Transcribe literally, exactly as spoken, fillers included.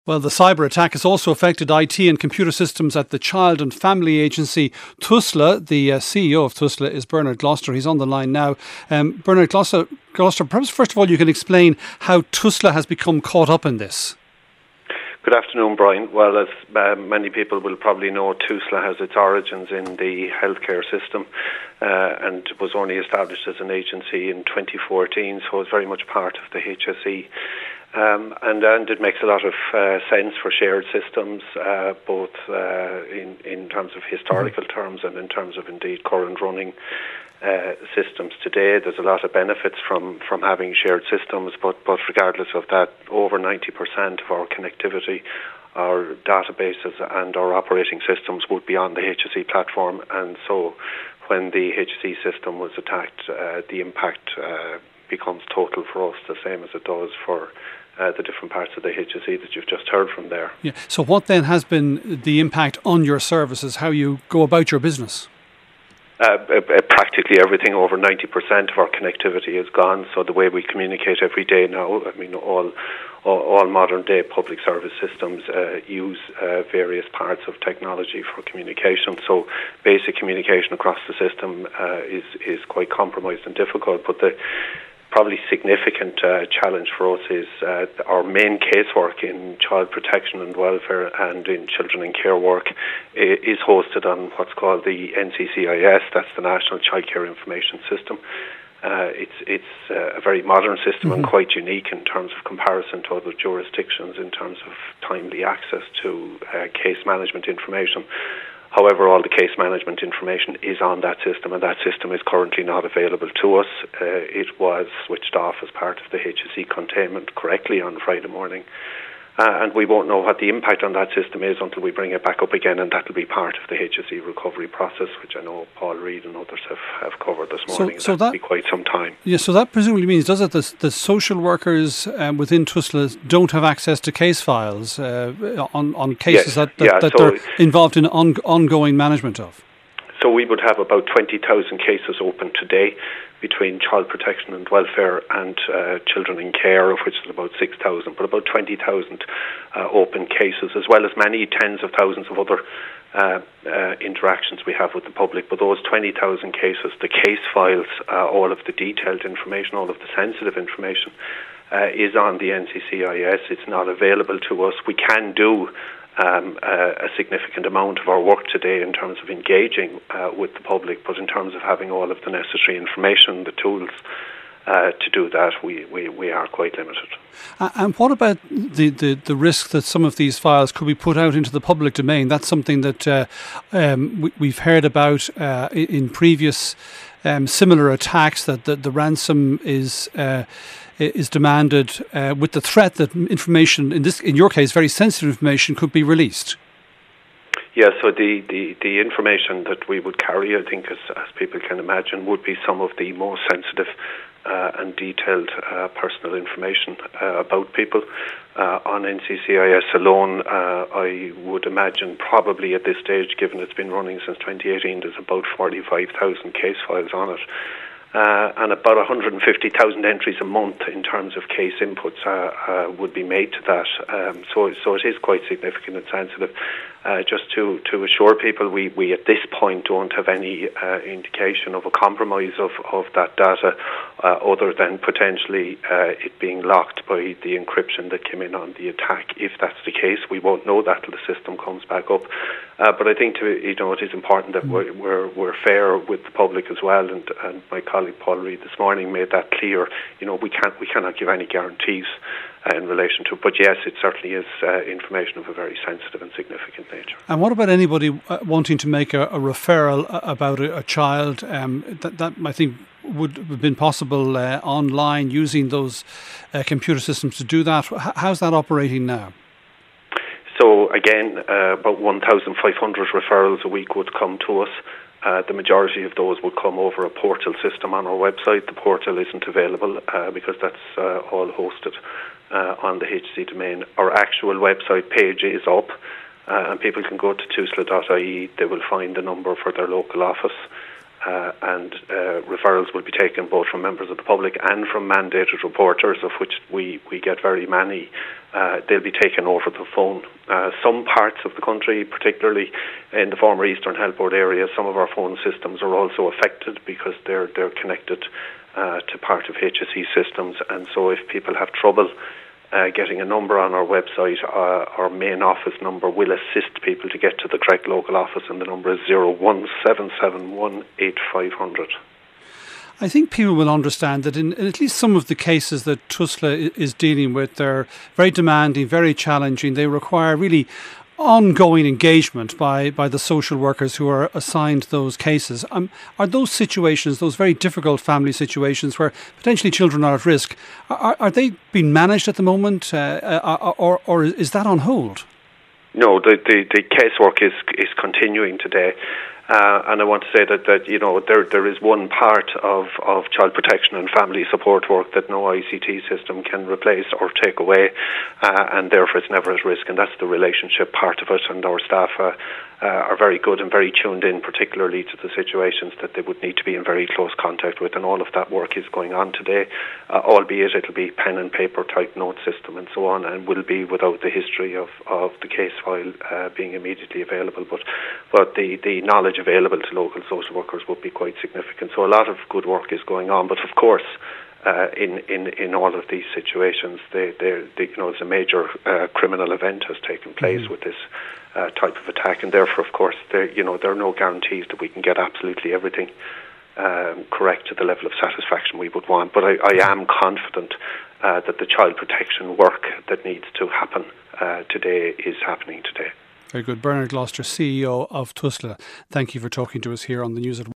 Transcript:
Well, the cyber attack has also affected I T and computer systems at the Child and Family Agency, TUSLA. The uh, C E O of TUSLA is Bernard Gloucester. He's on the line now. Um, Bernard Gloucester, Gloucester, perhaps first of all you can explain how TUSLA has become caught up in this. Good afternoon, Brian. Well, as uh, many people will probably know, TUSLA has its origins in the healthcare system uh, and was only established as an agency in twenty fourteen, so it's very much part of the H S E. Um, and, and it makes a lot of uh, sense for shared systems, uh, both uh, in, in terms of historical terms and in terms of indeed current running uh, systems today. There's a lot of benefits from, from having shared systems, but, but regardless of that, over ninety percent of our connectivity, our databases and our operating systems would be on the H S E platform. And so when the H S E system was attacked, uh, the impact uh, becomes total for us, the same as it does for Uh, the different parts of the H S E that you've just heard from there. Yeah. So what then has been the impact on your services, how you go about your business? Uh, uh, practically everything, over ninety percent of our connectivity is gone. So the way we communicate every day now, I mean, all all, all modern day public service systems uh, use uh, various parts of technology for communication. So basic communication across the system uh, is, is quite compromised and difficult. But the probably significant uh, challenge for us is uh, our main casework in child protection and welfare and in children in care work is hosted on what's called the N C C I S, that's the National Childcare Information System. Uh, it's it's uh, a very modern system mm-hmm. and quite unique in terms of comparison to other jurisdictions in terms of timely access to uh, case management information. However, all the case management information is on that system, and that system is currently not available to us. Uh, it was switched off as part of the H S E containment correctly on Friday morning. Uh, and we won't know what the impact on that system is until we bring it back up again, and that will be part of the H S E recovery process, which I know Paul Reid and others have, have covered this morning. So, so that will be quite some time. Yeah, so that presumably means, does it, the, the social workers um, within TUSLA don't have access to case files uh, on, on cases yes. that, that, yeah, that so they're involved in on, ongoing management of? So we would have about twenty thousand cases open today between child protection and welfare and uh, children in care, of which is about six thousand, but about twenty thousand uh, open cases, as well as many tens of thousands of other uh, uh, interactions we have with the public. But those twenty thousand cases, the case files, uh, all of the detailed information, all of the sensitive information uh, is on the N C C I S. It's not available to us. We can do Um, uh, a significant amount of our work today in terms of engaging uh, with the public, but in terms of having all of the necessary information, the tools uh, to do that, we, we, we are quite limited. Uh, and what about the, the, the risk that some of these files could be put out into the public domain? That's something that uh, um, we, we've heard about uh, in previous um, similar attacks, that the, the ransom is uh, is demanded uh, with the threat that information, in this, in your case, very sensitive information, could be released. Yeah, so the, the, the information that we would carry, I think, as, as people can imagine, would be some of the most sensitive uh, and detailed uh, personal information uh, about people. Uh, on N C C I S alone, uh, I would imagine probably at this stage, given it's been running since twenty eighteen, there's about forty-five thousand case files on it. Uh, and about one hundred fifty thousand entries a month in terms of case inputs uh, uh, would be made to that. Um, so, so it is quite significant and sensitive. Uh, just to, to assure people, we, we at this point don't have any uh, indication of a compromise of, of that data uh, other than potentially uh, it being locked by the encryption that came in on the attack. If that's the case, we won't know that till the system comes back up. Uh, but I think to, you know, it is important that we're, we're, we're fair with the public as well, and, and my colleague Paul Reid this morning made that clear. You know, we can't we cannot give any guarantees uh, in relation to it. But yes, it certainly is uh, information of a very sensitive and significant nature. And what about anybody uh, wanting to make a, a referral about a, a child? Um, that, that I think would have been possible uh, online using those uh, computer systems to do that. H- how's that operating now? So again, uh, about one thousand five hundred referrals a week would come to us. Uh, the majority of those would come over a portal system on our website. The portal isn't available uh, because that's uh, all hosted uh, on the H C domain. Our actual website page is up, uh, and people can go to tusla dot I E. They will find the number for their local office. uh, and uh, referrals will be taken both from members of the public and from mandated reporters, of which we, we get very many. Uh, they'll be taken over the phone. Uh, some parts of the country, particularly in the former Eastern Health Board area, some of our phone systems are also affected because they're they're connected uh, to part of H S E systems, and so if people have trouble Uh, getting a number on our website, uh, our main office number will assist people to get to the correct local office, and the number is zero one seven seven one eight five zero zero. I think people will understand that in, in at least some of the cases that TUSLA is dealing with, they're very demanding, very challenging. They require really ongoing engagement by, by the social workers who are assigned those cases. Um, are those situations, those very difficult family situations where potentially children are at risk, are, are they being managed at the moment, uh, or, or is that on hold? No, the, the, the casework is is continuing today. Uh, and I want to say that, that you know there there is one part of, of child protection and family support work that no I C T system can replace or take away, uh, and therefore it's never at risk, and that's the relationship part of it. And our staff uh, uh, are very good and very tuned in, particularly to the situations that they would need to be in very close contact with, and all of that work is going on today, uh, albeit it'll be pen and paper type note system and so on, and will be without the history of, of the case file uh, being immediately available. But but the, the knowledge available to local social workers would be quite significant. So a lot of good work is going on, but of course uh, in, in, in all of these situations they, they, they, you know, it's a major uh, criminal event has taken place mm-hmm. with this uh, type of attack, and therefore of course there, you know, there are no guarantees that we can get absolutely everything um, correct to the level of satisfaction we would want, but I, I am confident uh, that the child protection work that needs to happen uh, today is happening today. Very good. Bernard Gloucester, C E O of TUSLA, thank you for talking to us here on the News at